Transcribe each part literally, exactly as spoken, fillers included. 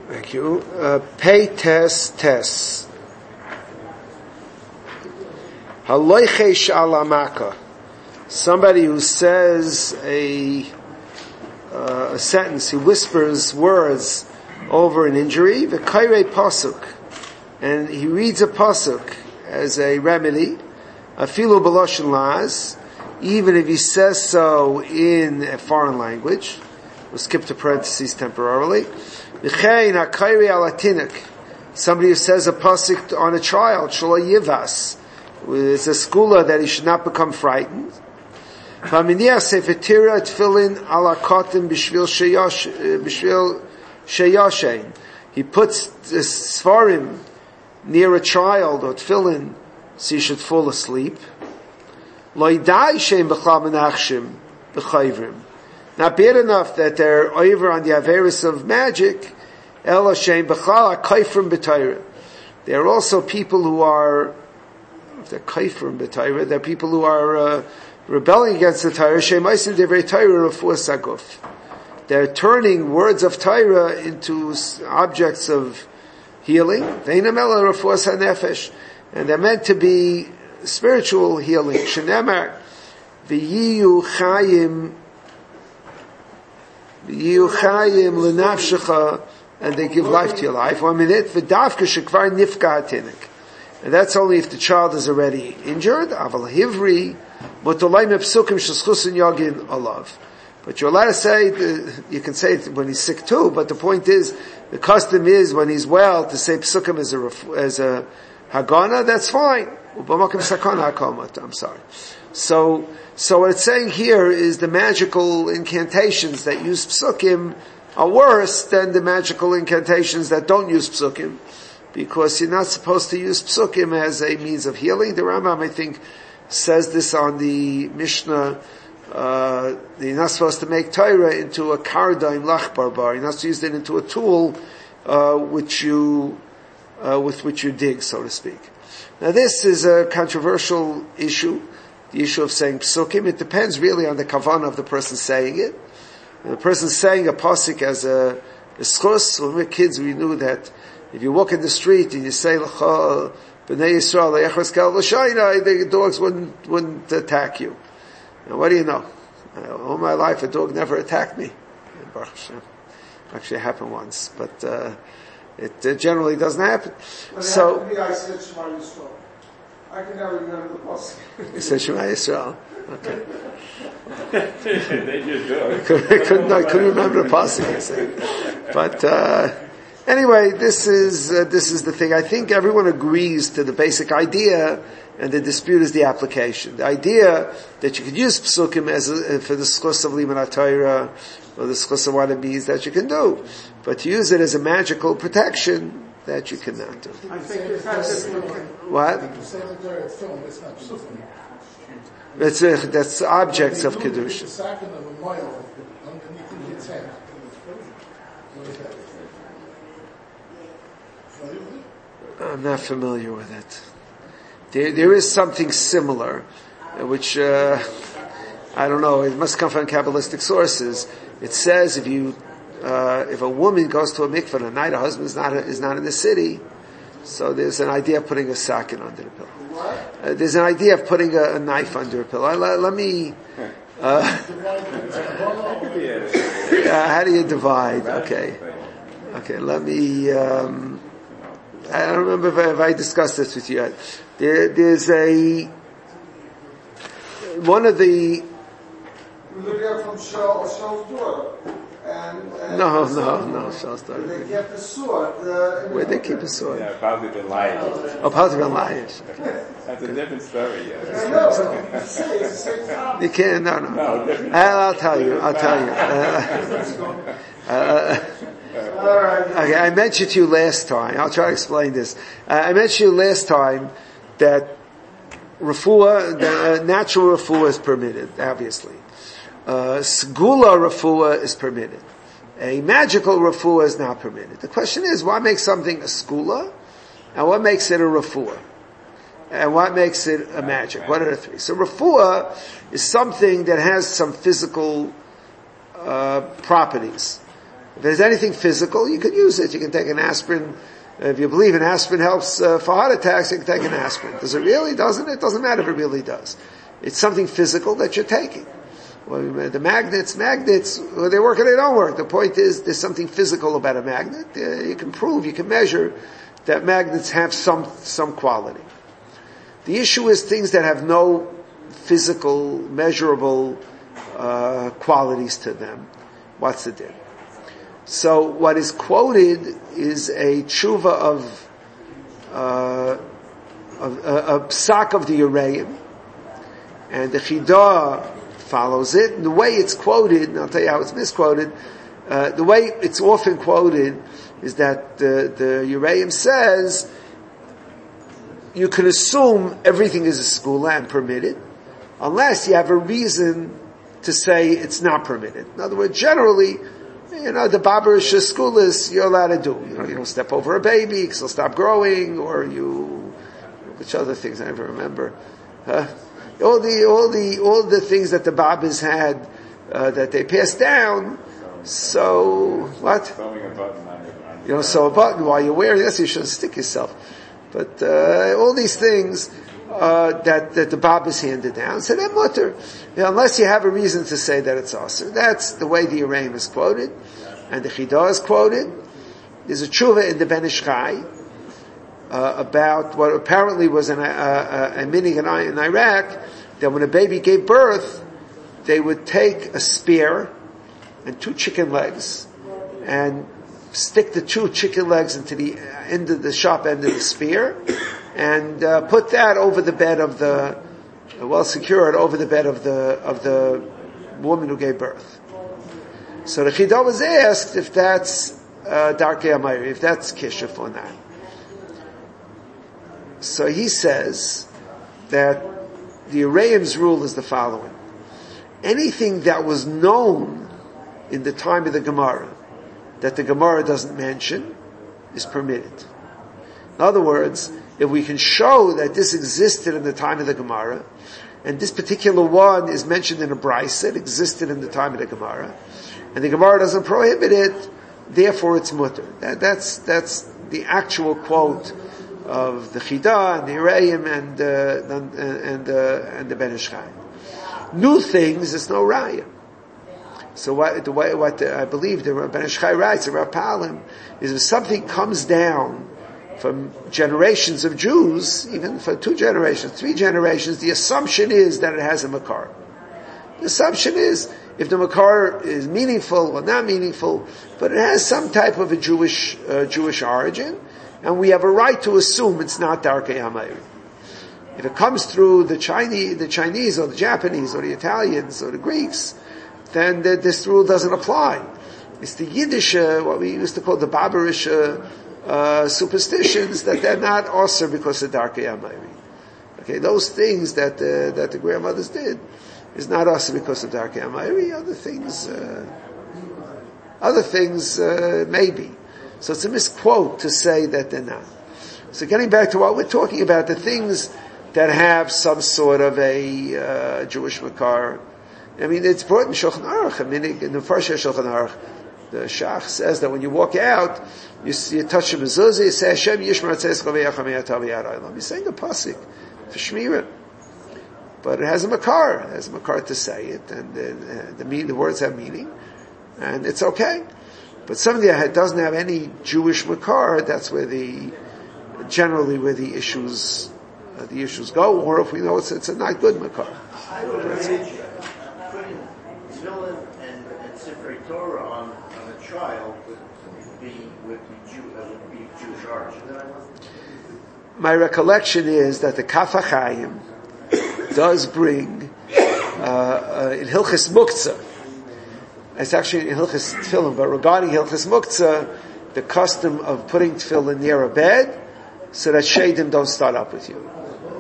Thank you. Uh, pay tes tes. Haloichesh alamaka. Somebody who says a uh, a sentence, he whispers words over an injury. V'kairei pasuk, and he reads a pasuk as a remedy. Afilu b'loshen laz, even if he says so in a foreign language. We'll skip to parentheses temporarily. Somebody who says a pasuk on a child, shelo yivas, it's a skula that he should not become frightened. He puts the sfarim near a child or tefillin, so he should fall asleep. Not bad enough that they're over on the Averis of magic. There are also people who are, if they're kaifrim b'Torah, they're people who are uh, rebelling against the Torah. They're turning words of Torah into objects of healing. And they're meant to be spiritual healing. Shenemar v'yiyu chayim and they give life to your life. And that's only if the child is already injured. But you're allowed to say, you can say it when he's sick too, but the point is, the custom is when he's well to say psukim as a, as a hagana, that's fine. I'm sorry. So, so what it's saying here is the magical incantations that use psukim are worse than the magical incantations that don't use psukim, because you're not supposed to use psukim as a means of healing. The Rambam, I think, says this on the Mishnah, uh, you're not supposed to make Torah into a kardaim lachbarbar. You're not supposed to use it into a tool, uh, which you, uh, with which you dig, so to speak. Now this is a controversial issue. The issue of saying psukim, it depends really on the kavanah of the person saying it. When the person saying a pasuk as a, a schus, when we were kids we knew that if you walk in the street and you say l'cha b'nei Yisrael le'echos kal l'shayna, the dogs wouldn't, wouldn't attack you. Now what do you know? Uh, all my life a dog never attacked me. Baruch Hashem. Actually it happened once, but uh, it uh, generally doesn't happen. But so, I can never remember the pasuk. You said Shema Yisrael. Okay. They just do it. I couldn't, I couldn't remember the pasuk. I said, but uh, anyway, this is uh, this is the thing. I think everyone agrees to the basic idea, and the dispute is the application. The idea that you could use psukim as a, for the schus of Liman HaTorah or the schus of what it means that you can do, but to use it as a magical protection, that you cannot do. I think it's not what? That's uh, that's objects of kedusha. I'm not familiar with it. There, there is something similar, which uh, I don't know. It must come from Kabbalistic sources. It says if you Uh, if a woman goes to a mikveh at night, her husband is not, is not in the city, so there's an idea of putting a sakin under the pillow. Uh, there's an idea of putting a, a knife under a pillow. Let, let me, uh, uh, how do you divide? Okay. Okay, let me, um, I don't remember if I, if I discussed this with you yet. There, there's a, one of the, from Shell's daughter. And, and no, no, no, Shell's daughter. They kept the sword. Uh, Where'd they keep a sword? Yeah, probably been lying. Oh, probably been lying. That's a different story, yeah. I know, it's the same time. You can't, no, no. No, different. I'll, I'll tell you, I'll tell you. Uh, uh, okay, I mentioned to you last time, I'll try to explain this. Uh, I mentioned to you last time that refuah, the uh, natural refuah is permitted, obviously. Uh, Segula refuah is permitted. A magical refuah is not permitted. The question is, what makes something a skula? And what makes it a refuah? And what makes it a magic? What are the three? So refuah is something that has some physical uh, properties. If there's anything physical, you can use it. You can take an aspirin. If you believe an aspirin helps uh, for heart attacks, you can take an aspirin. Does it really? Doesn't it? Doesn't matter if it really does. It's something physical that you're taking. Well, the magnets, magnets, well, they work or they don't work. The point is, there's something physical about a magnet. Uh, you can prove, you can measure that magnets have some, some quality. The issue is things that have no physical, measurable, uh, qualities to them. What's the din? So what is quoted is a tshuva of, uh, of a, a psak of the Uraim, and the Chidah follows it. And the way it's quoted, and I'll tell you how it's misquoted, uh, the way it's often quoted is that the, the Uraim says, you can assume everything is a skula and permitted, unless you have a reason to say it's not permitted. In other words, generally, you know, the baberish skulas you're allowed to do. You know, you don't step over a baby because it'll stop growing, or you, which other things I never remember. Huh? All the, all the, all the things that the babas had, uh, that they passed down. So, what? Sewing a button on your, on your You know, sew a button while you're wearing this, you shouldn't stick yourself. But, uh, all these things, uh, that, that the babas handed down, so they're mutter. You know, unless you have a reason to say that it's asr. That's the way the Uraim is quoted, and the Chidah is quoted. There's a tshuva in the Ben Ish Chai, uh, about what apparently was an, uh, a minig in, in Iraq, that when a baby gave birth, they would take a spear and two chicken legs, and stick the two chicken legs into the end of the sharp end of the spear, and uh, put that over the bed of the, uh, well secured over the bed of the of the woman who gave birth. So the Chidah was asked if that's uh, Darkei Amayri, if that's kishuf or not. So he says that the Uraim's rule is the following: anything that was known in the time of the Gemara that the Gemara doesn't mention is permitted. In other words, if we can show that this existed in the time of the Gemara, and this particular one is mentioned in a brisa, it existed in the time of the Gemara, and the Gemara doesn't prohibit it, therefore it's mutter. That, that's that's the actual quote of the Chidah and the Uraim and uh, and and, uh, and the Ben Ish Chai. New things, there's no raya. So what the way what the, I believe the Ben Ish Chai writes about Palim is if something comes down from generations of Jews, even for two generations, three generations, the assumption is that it has a makar. The assumption is, if the makar is meaningful or not meaningful, but it has some type of a Jewish, uh, Jewish origin, and we have a right to assume it's not Darkei Hamayri. If it comes through the Chinese, the Chinese or the Japanese or the Italians or the Greeks, then the, this rule doesn't apply. It's the Yiddish, uh, what we used to call the Baberish, uh, Uh, superstitions that they're not also because of Darkei Hamayri. Okay, those things that uh, that the grandmothers did is not also because of Darkei Hamayri. Other things, uh, other things uh, maybe. So it's a misquote to say that they're not. So getting back to what we're talking about, the things that have some sort of a uh, Jewish makar. I mean, it's brought in Shulchan Aruch. I mean, in the first Shulchan Aruch, the Shach says that when you walk out, you, you touch a mezuzah, you say, Hashem Yishmar Tzeiss Chavei Yacham Yatav Yadaylam. You're saying a pasuk for Shmira. But it has a makar. It has a makar to say it, and uh, the, mean, the words have meaning, and it's okay. But something that doesn't have any Jewish makar, that's where the, generally where the issues, uh, the issues go, or if we know it's, it's a not good makar. I would arrange putting Tefillin and, and Sifrei Torah on, on a child would be, would be, Jew, uh, would be Jewish origin. My recollection is that the Kaf HaChaim does bring, uh, uh, in Hilchis Muktzah, it's actually in Hilchis Tefillin, but regarding Hilchis Muktzah, the custom of putting Tefillin near a bed, so that Sheidim don't start up with you.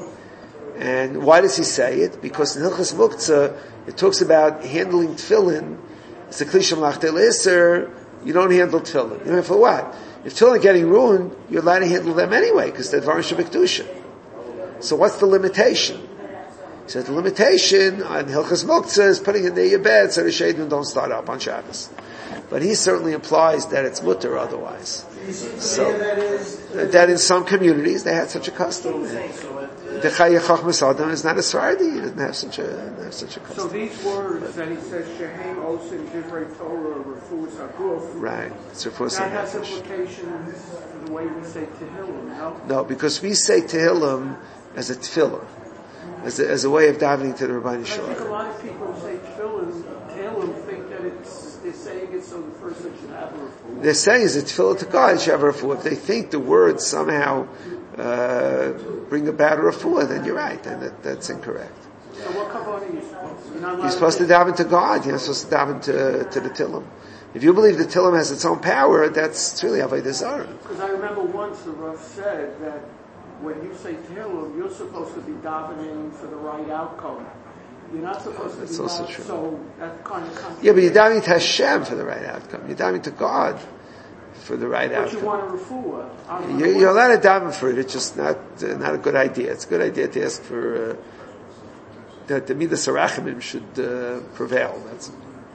And why does he say it? Because in Hilchis Muktzah, it talks about handling Tefillin. It's a Klisham Lachtel Iser, you don't handle Tefillin. You know, for what? If Tefillin are getting ruined, you're allowed to handle them anyway, because they're Dvarim Shebekdusha. So what's the limitation? He said the limitation on Hilchas Muktzah is putting it near your bed so the shading don't start up on Shabbos. But he certainly implies that it's mutter otherwise. So, that in some communities they had such a custom. The Chayei Chochmas Adam is not a Sephardi. He didn't have such a, didn't have such a custom. So these words that he says, Shehem Osim Divrei Torah, Refuas HaGuf, right. It's Refuas that has HaNefesh. implications for the way we say Tehillim, no? No, because we say Tehillim as a tefillah, as a, as a way of davening to the Rebbeinu I think a Shalom. lot of people say Tehillim, Tehillim think that it's, they're saying it so the person should have a refuah. They're saying is a tefillah to God, Shavar. If they think the words somehow uh, bring about a refuah, then you're right, then that, that's incorrect. So what kavanah are you supposed to? You're not allowed You're supposed to daven to God, you're not supposed to daven to, to the Tillim. If you believe the Tillim has its own power, that's it's really Avodah Zarah. Because I remember once the Rav said that when you say Tehillim, you're supposed to be davening for the right outcome. You're not supposed to That's be also davening, true. so that kind of contradicts. Yeah, but you're davening to Hashem for the right outcome. You're davening to God for the right But you outcome. want a refuah. I don't know You're, what- you're allowed to daven for it. It's just not uh, not a good idea. It's a good idea to ask for uh, that the midas harachamim should uh, prevail. That's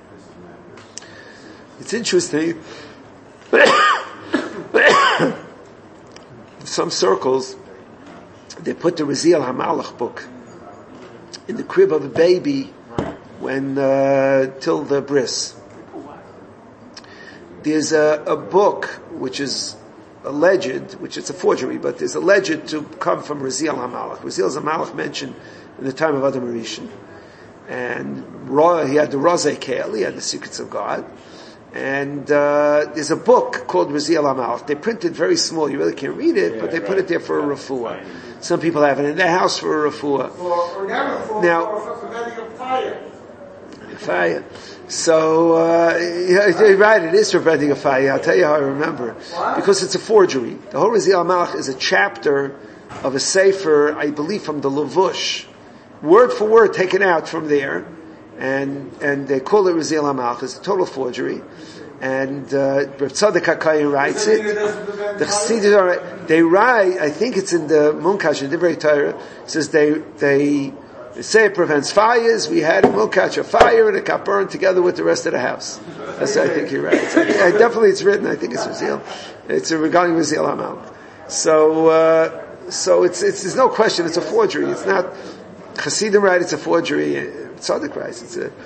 it's interesting. In some circles, they put the Raziel HaMalach book in the crib of a baby when uh, till the bris. There's a, a book which is alleged, which is a forgery, but is alleged to come from Raziel HaMalach. Raziel HaMalach mentioned in the time of Adam Rishon. And Ra, he had the Razeh Kel, he had the Secrets of God. And uh, there's a book called Raziel HaMalach. They print it very small, you really can't read it, Yeah, but they right. put it there for a refuah. Some people have it in their house for a refuah. Or, or never for, Now- or for preventing a fire. Fire. So, uh, yeah, you're right, it is preventing a fire. I'll tell you how I remember. Because it's a forgery. The whole Raziel HaMalach is a chapter of a sefer, I believe from the Levush. Word for word taken out from there. And, and they call it Raziel HaMalach. It's a total forgery. And, uh, Rav Tzadok HaKayin writes it. The Chassidus are, they write, I think it's in the Munkash, in Divrei Torah, it says they, they, They say it prevents fires. We had, we'll catch a fire and it got burned together with the rest of the house. That's, I think you're right. So, yeah, definitely it's written, I think it's Raziel. It's a regarding Raziel HaMalach. So, uh, so it's, it's, there's no question, it's a forgery. It's not, Chassidim write it's a forgery. Tzadok writes it's a,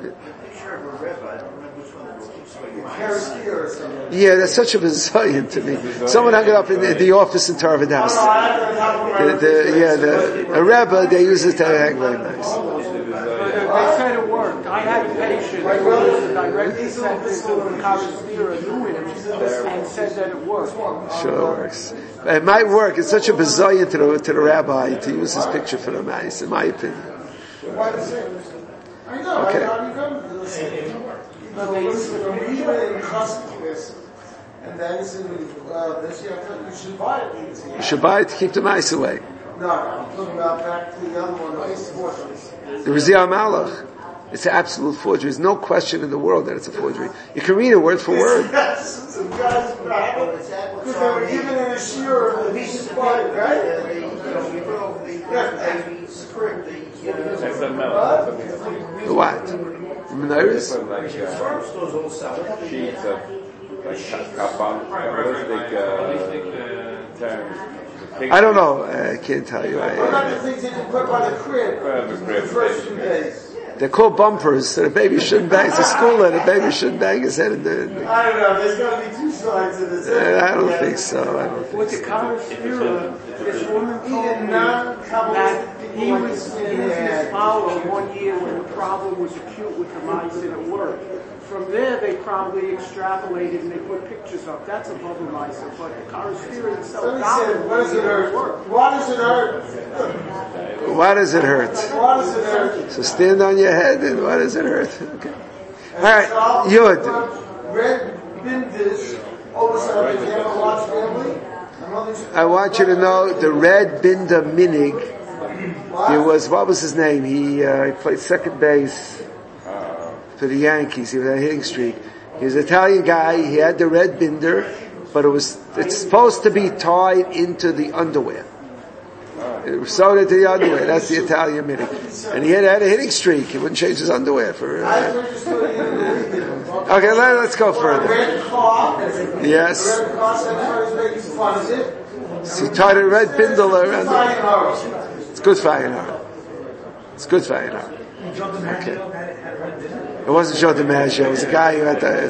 Heresy or something. yeah, that's such a bizarre to me. Someone hung it up in the, the office in Tarvid House. The, the, yeah, the, a Rebbe, they use it to hang very nice. They said it worked. I had a patient who was a direct descendant of the Karasmira, knew him, and said that it worked. Sure it works. It might work. It's such a bizarre to the, to the rabbi to use his picture for the mice, in my opinion. I know, Okay. I, I remember this. You know, listen, when we were in customers, and then he said, uh, this, you, have to, you should buy it. You should buy it to keep the mice away. No, I'm talking about back to the other one, the sports. The Raziel HaMalach, it's an absolute forgery. There's no question in the world that it's a forgery. You can read it word for word. Yes, some guys, because they were given in a shear, and he should buy it, right? That's a melt. The what? The menorahs? Like uh, sheets of like kapam, big uh, terms. I don't know. I can't tell you. What about the I, things that you put by the crib Well, the crib. the first few days? they're called bumpers, so the baby shouldn't bang. It's a school and the baby shouldn't bang his head in the... In the I don't know, there's got to be two sides to this. Uh, I don't think so. I don't think With the so. Karasmira, this woman told Even me non-Kabbalistic that people he like was, to he say was that. his follower one year when the problem was acute with the mice and it worked. From there, they probably extrapolated and they put pictures up. That's above the mice, but the Karasmira itself, Let me say, what does it hurt? Why does it hurt? Why does it hurt? Why does it hurt? So stand on your head and why does it hurt? Okay. And Alright, so, Yud. Red Bindis, all of a sudden, they have a large family. and all these- I want you to know the Red Binda Minig. There was, what was his name? He, uh, he played second base for the Yankees. He was on a hitting streak. He was an Italian guy. He had the red binder, but it was, it's supposed to be tied into the underwear. Sewed into the underwear. That's the Italian mini. And he had, had a hitting streak. He wouldn't change his underwear for. Uh, okay, let, let's go further. Yes. So he tied a red bindle around it. It's good for Ayinar. It's good for Ayinar. Okay. It wasn't Joe DiMaggio. It was a guy who had the.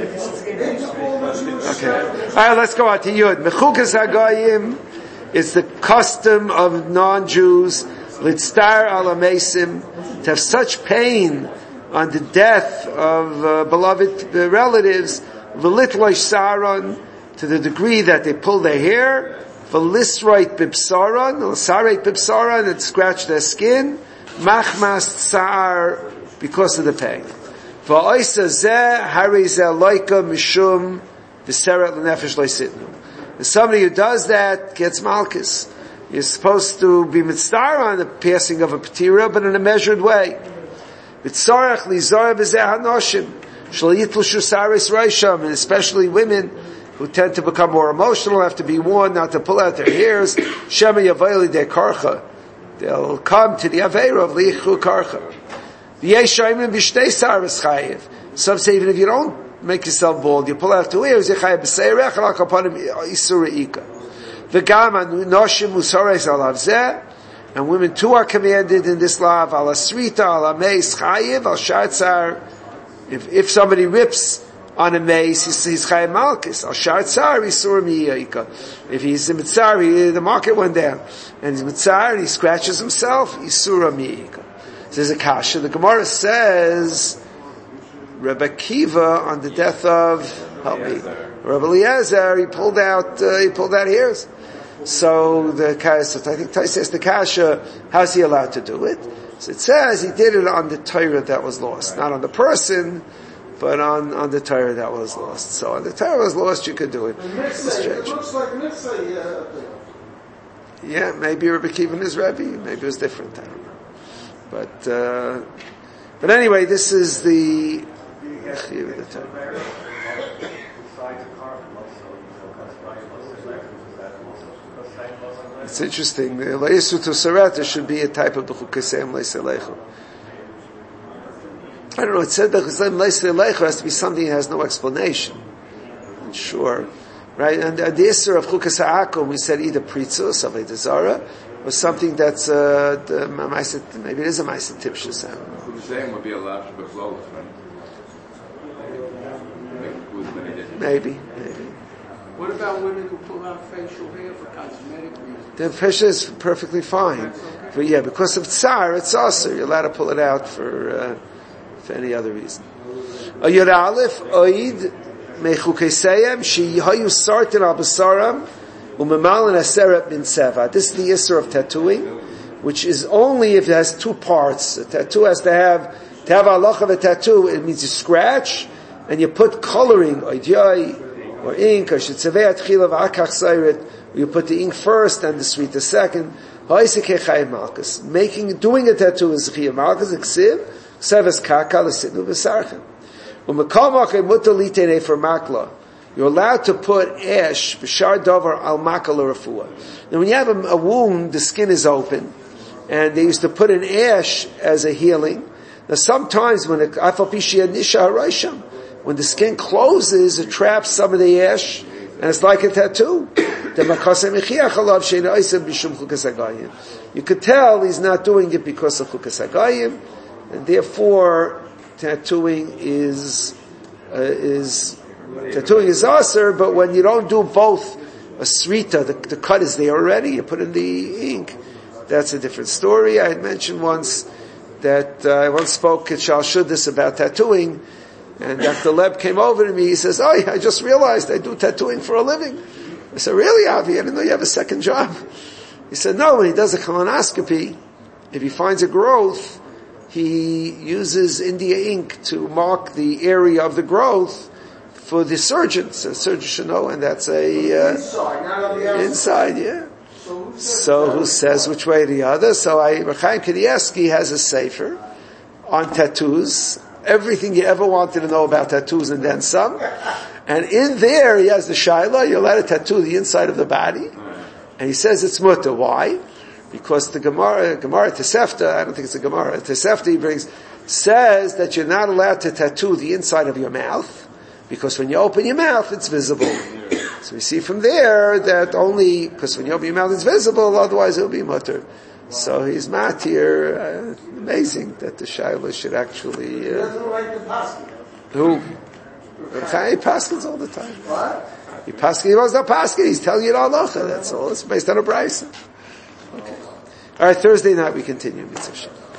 Okay. Alright, let's go on to Yud. Mechukas HaGoyim is the custom of non-Jews, Litztar Al Amesim, to have such pain on the death of uh, beloved uh, relatives, V'litlosh Saron, to the degree that they pull their hair, V'lisroit Bibsaron, L'sareit Bibsaron, and scratch their skin, Machmas Tsar, because of the pain. V'oisa zeh, Hari zeh loika mishum, V'seret l'nefesh loisitnu. And somebody who does that gets malchus. You're supposed to be mitzvah on the passing of a patira, but in a measured way. Mitzarech lizar b'zeh hanoshim, shlo yitlushu saris reisham, and especially women who tend to become more emotional, have to be warned not to pull out their hairs. Shema yavayli de karcha. They'll come to the aveira of liichu karcha. V'yeshayim b'shtei saris chayiv. Some say even if you don't make yourself bald, you pull out two ears, yechayev b'seirech, alak upanim isura ika. V'gam anoshim musares alav zeh, and women too are commanded in this law, al asrita, al ameis chayiv, al shartzar. If, if somebody rips on a mace, he's, he's chayiv malchus. Al shartzar, isura mi'ika. If he's a mitzar, he, the market went down. And he's mitzar, and he scratches himself, isura mi'ika. So there's a kasha. The Gemara says, Rebbe Kiva on the death of help me, Rebbe Eliezer, he pulled out uh, he pulled out hairs. So the kasha, I think Tais says the kasha, how's he allowed to do it? So it says he did it on the Torah that was lost, not on the person, but on on the Torah that was lost. So on the Torah was lost, you could do it. It looks like Mitzvah, yeah. Yeah, maybe Rebbe Kiva and his Rebbe, maybe it was different. I don't know, but uh, but anyway, this is the. It's interesting. The Leisu to Sarata should be a type of the Chukasem Leiselechu. I don't know, it said that Leiselechu has to be something that has no explanation. I'm sure. Right? And uh, the Isser of Chukas HaAkum, we said either Pritzus, Aveda Zara, or something that's, uh, the, maybe it is a Maisa Tipshus. I don't know. Chukasem would be allowed to be flawless, right? Maybe, maybe. What about women who pull out facial hair for cosmetic reasons? The facial is perfectly fine. That's okay. But yeah, because of tsar, it's also, you're allowed to pull it out for, uh, for any other reason. Ayur Aleph, Oid, Mechukeseyem, Sheyayu Sartin al Basaram, Umemalin Aseret bin Seva. This is the Isser of tattooing, which is only if it has two parts. A tattoo has to have, to have halach of a tattoo, it means you scratch, and you put coloring, or ink, or you put the ink first and the sweet the second. Making, doing a tattoo is chiyuv malchus, ksiv, ksevas kaka, l'sitnu b'sarchem. You're allowed to put ash, b'shar davar al makal refuah. Now when you have a, a wound, the skin is open, and they used to put an ash as a healing. Now sometimes when it, when the skin closes, it traps some of the ash, and it's like a tattoo. You could tell he's not doing it because of chukas hagayim, and therefore tattooing is uh, is tattooing is aser. But when you don't do both a srita, the, the cut is there already. You put in the ink. That's a different story. I had mentioned once that uh, I once spoke at Shal Shuddis about tattooing. And Doctor Leb came over to me, he says, oh, I just realized I do tattooing for a living. I said, really, Avi? I didn't know you have a second job. He said, no, when he does a colonoscopy, if he finds a growth, he uses India ink to mark the area of the growth for the surgeon. So the surgeon should know, and that's a, uh, inside, not on the inside, yeah. So who says which way or the other? So I, Rechaim Kanievsky has a sefer on tattoos, everything you ever wanted to know about tattoos and then some. And in there he has the shaila, you're allowed to tattoo the inside of the body. And he says it's mutter. Why? Because the Gemara, Gemara Tosefta, I don't think it's a Gemara, Tosefta he brings, says that you're not allowed to tattoo the inside of your mouth, because when you open your mouth, it's visible. So we see from there that only, because when you open your mouth, it's visible, otherwise it'll be mutter. So he's matir, uh, amazing that the Shaila should actually, uh, He doesn't like the paskin. who? He paskins all the time. What? He paskin, he was not paskin, he's telling you the halacha, that's all. It's based on a brisa. Okay. Alright, Thursday night we continue, Mitzvah Shem.